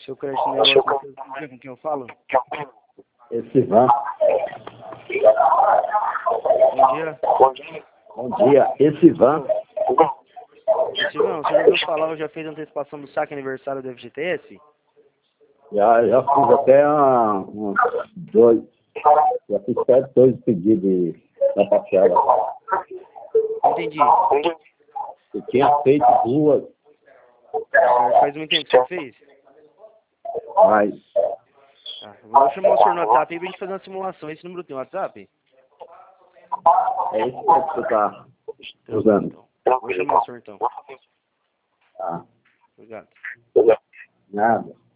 Seu crédito negócio com quem eu falo? Esse Ivan. Bom dia. Bom dia. Esse Ivan. Silvão, você já ouviu falar ou já fez antecipação do saque aniversário do FGTS? Já fiz até dois. Já fiz até 2 pedidos da parcela. Entendi. Eu tinha feito 2. Faz muito tempo que você fez? Mas Ah, vou chamar o senhor no WhatsApp aí pra gente fazer uma simulação. Esse número tem WhatsApp? é esse que você está usando. Então, vou chamar o senhor então. Tá. Obrigado. Nada.